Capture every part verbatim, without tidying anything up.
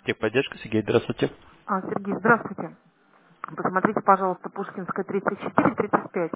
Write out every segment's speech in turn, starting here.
Техподдержка, Сергей, здравствуйте. А, Сергей, здравствуйте. Посмотрите, пожалуйста, Пушкинская тридцать четыре тридцать пять.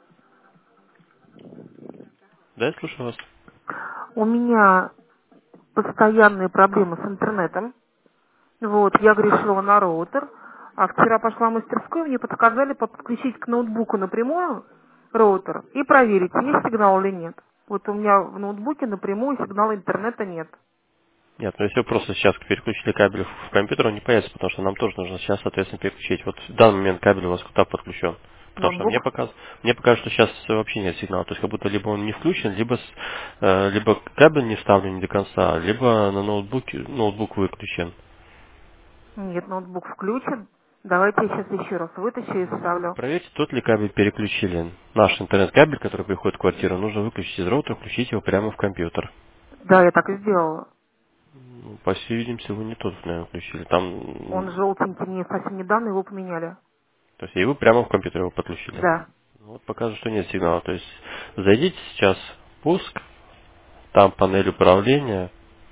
Да, я слушаю вас. У меня постоянные проблемы с интернетом. Вот, я грешила на роутер. А вчера пошла в мастерскую, мне подсказали подключить к ноутбуку напрямую роутер и проверить, есть сигнал или нет. Вот у меня в ноутбуке напрямую сигнала интернета нет. Нет, ну если вы просто сейчас переключили кабель в компьютер, он не появится, потому что нам тоже нужно сейчас, соответственно, переключить. Вот в данный момент кабель у вас куда подключен? Потому что мне Ноутбук? показывает, мне покажет, что сейчас вообще нет сигнала. То есть как будто либо он не включен, либо, с- э, либо кабель не вставлен не до конца, либо на ноутбуке ноутбук выключен. Нет, ноутбук включен. Давайте я сейчас еще раз вытащу и вставлю. Проверьте, тот ли кабель переключили. Наш интернет-кабель, который приходит в квартиру, нужно выключить из роутера, включить его прямо в компьютер. Да, я так и сделала. Ну, по всей видимости, вы не тот, наверное, включили. Там, Он м, желтенький, мне совсем недавно его поменяли. то есть и вы прямо в компьютер его подключили. Да. Вот показывает, что нет сигнала. То есть зайдите сейчас в пуск, там панель управления.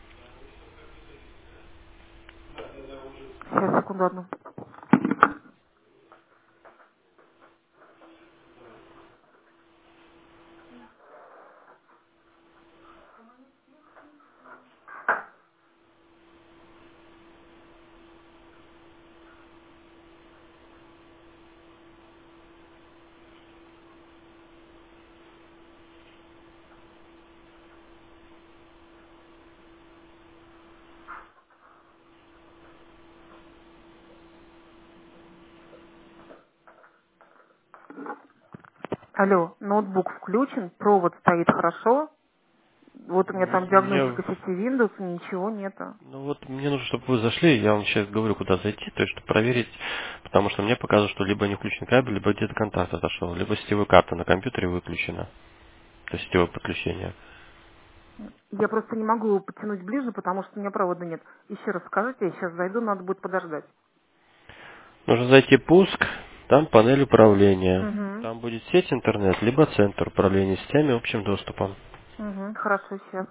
Сейчас, секунду одну. Алло, ноутбук включен, провод стоит хорошо. Вот у меня там Мне, диагностика сети Windows, ничего нету. ну вот мне нужно, чтобы вы зашли, я вам сейчас говорю, куда зайти, то есть чтобы проверить, потому что мне показывает, что либо не включен кабель, либо где-то контакт отошел, либо сетевая карта на компьютере выключена, то есть сетевое подключение. Я просто не могу его подтянуть ближе, потому что у меня провода нет. Еще раз скажите, я сейчас зайду, надо будет подождать. Нужно зайти в пуск, там панель управления. Угу. Там будет сеть интернет, либо центр управления сетями общим доступом. Угу. Хорошо, сейчас.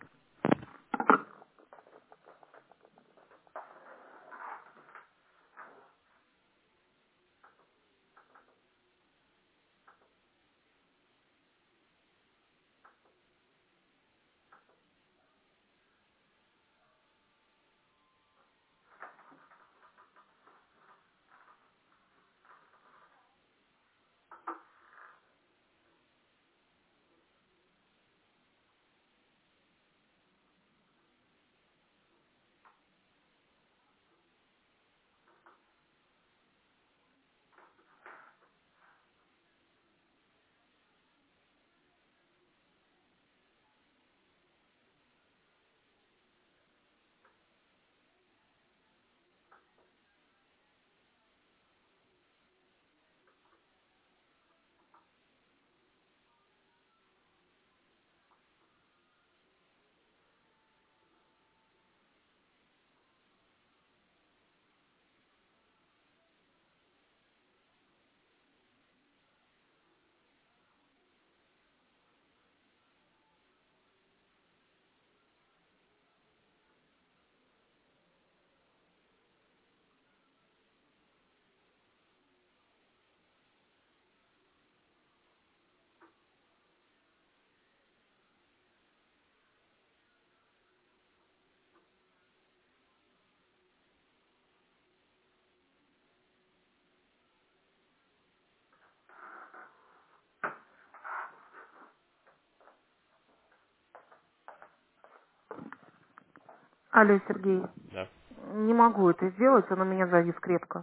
Алло, Сергей. Да. Не могу это сделать, он у меня завис крепко.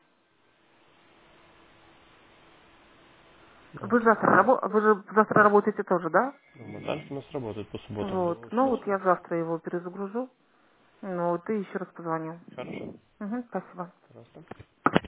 Ну, Вы завтра, рабо- вы же завтра работаете тоже, да? ну, Монтаж у нас работает по субботам до Вот. Ну вот восьми. я завтра его перезагружу. Ну вот и еще раз позвоню. Хорошо. Угу, спасибо. Пожалуйста.